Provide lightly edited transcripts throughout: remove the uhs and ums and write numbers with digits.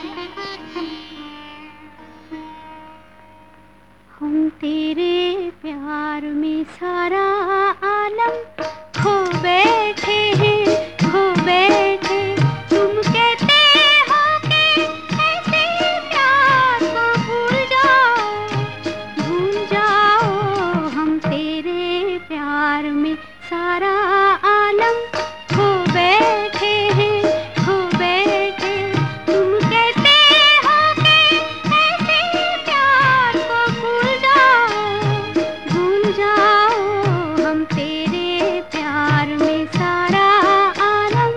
हम तेरे प्यार में सारा आलम खो बैठे हैं, खो बैठे। तुम कहते हो कि ऐसे प्यार को भूल जाओ, भूल जाओ। हम तेरे प्यार में सारा आलम खो बैठे हैं, खो बैठे। तुम कहते हो कि ऐसे प्यार को भूल जाओ, भूल जाओ। हम तेरे प्यार में सारा आलम।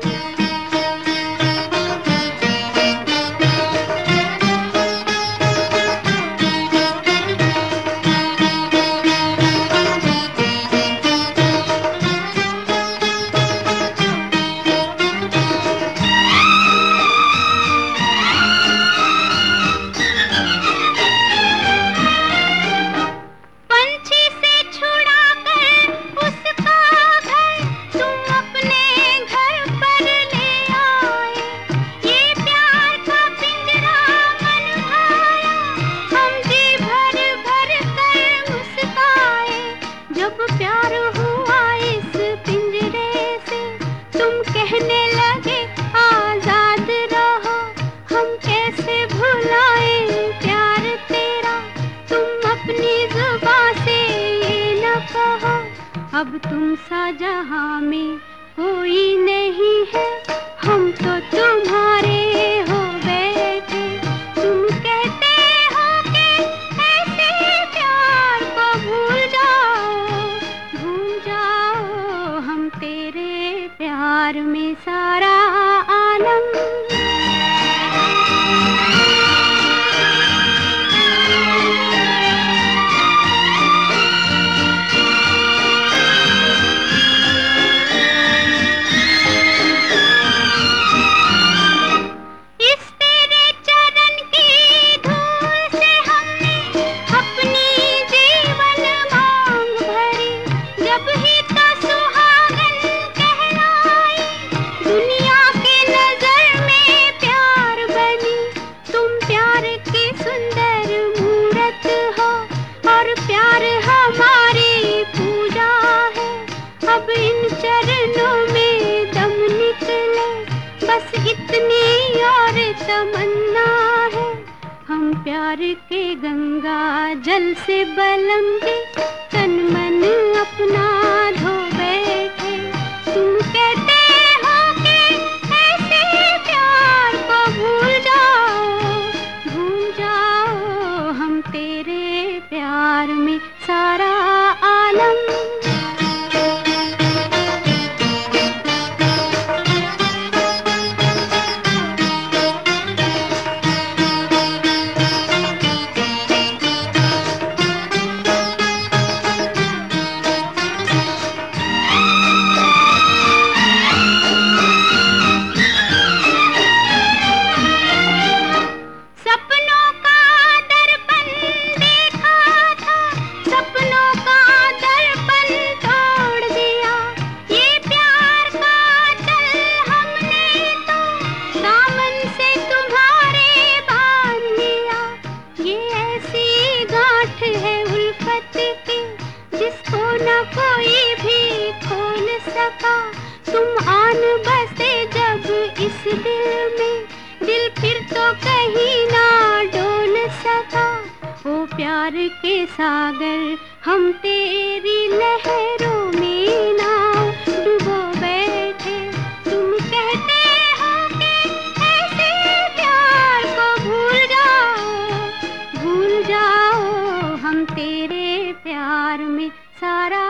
पंछी से छुड़ा कर उसका घर तुम अपने घर पर ले आए। ये प्यार का पिंजरा मन भाया, हम जी भर भर कर मुस्काए। जब प्यार हुआ इस पिंजरे से, तुम कहने लगे आजाद रहो। हम कैसे भुलाए प्यार तेरा, तुम अपनी जुबां से ये न कहो। अब तुम सा जहां में कोई नहीं है, हम तो तुम्हारे हो बैठे। तुम कहते हो कि ऐसे प्यार को भूल जाओ, भूल जाओ। हम तेरे प्यार में सारा आलम। इस तेरे चरण की धूल से हमने अपनी जीवन मांग भरी। जब ही तो सुहागन कहलाई, दुनिया की नजर में प्यार बनी। तुम प्यार की सुंदर मूरत हो, और प्यार हमारी पूजा है। अब इन चरणों में दम निकले, बस इतनी और तमन्ना है। हम प्यार के गंगा जल से बलम दे, तन मन अपना धो बैठे। तुम कहते हो कि ऐसे प्यार को भूल जाओ, भूल जाओ। हम तेरे प्यार में सारा आलम। सपनों का दर्पण देखा था, सपनों का दर्पण तोड़ दिया। ये प्यार का चल हमने तो दामन से तुम्हारे बांध लिया। ये ऐसी गांठ है उल्फत की, जिसको न कोई भी खोल सका। तुम आन बसे जब इस दिल में, दिल फिर तो कहीं ना डोल सका। ओ प्यार के सागर, हम तेरी लहरों में ना डूबो बैठे। तुम कहते हो कि ऐसे प्यार को भूल जाओ, भूल जाओ। हम तेरे प्यार में सारा